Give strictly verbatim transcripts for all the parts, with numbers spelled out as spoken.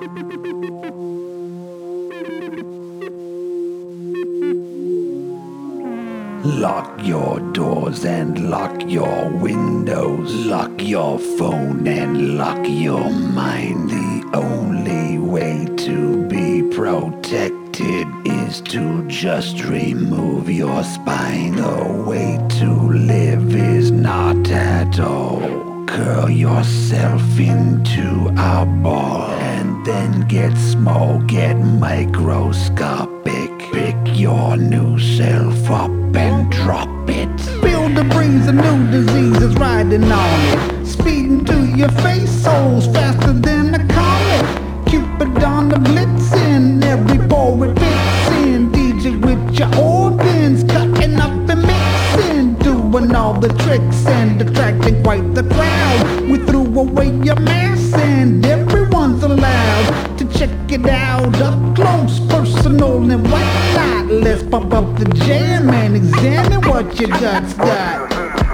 Lock your doors and lock your windows. Lock your phone and lock your mind. The only way to be protected is to just remove your spine. The way to live is not at all. Curl yourself into a ball and then get small, get microscopic. Pick your new self up and drop it. Build the breeze of new diseases riding on it. Speeding to your face, souls faster than a comet. Cupid on the blitzing, every pore it fits in. D J with your organs, cutting up and mixing. Doing all the tricks and attracting quite the crowd. We threw away your mask and everyone's allowed to check it out up close, personal and whatnot. Let's pump up the jam and examine what your guts got.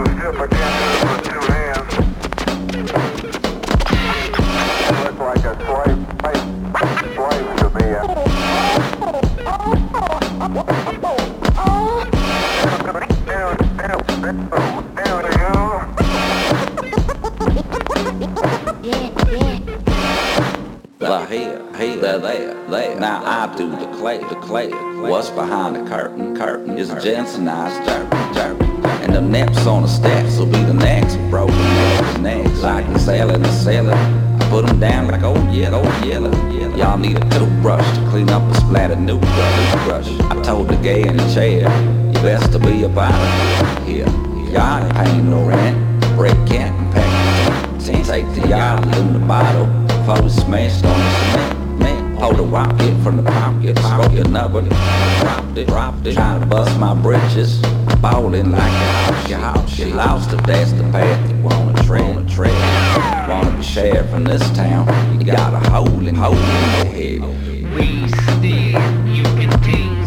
Well, here, here, there, there, there. Now I do declare, declare. What's behind the curtain? Curtain is Jensenized jerky, jerky. And the nips on the steps will be the next broken necks, necks. I can sell it and sell it. I put them down like old yellow, yellow, yellow. Y'all need a toothbrush to clean up a splattered new brush. I told the gay in the chair, you best to be about it. Here, y'all ain't paying no rent. Break can't pack. Take the y'all in the bottle. Before it's smashed on the cement, man. Hold a rocket from the pocket, spoke another, dropped it, dropped it. Trying to bust my britches, ballin' like a house, your house. You lost if that's the path you wanna tread, wanna tread. Wanna be sheriff in this town, you got a hole in, hole in your head. We still, you can take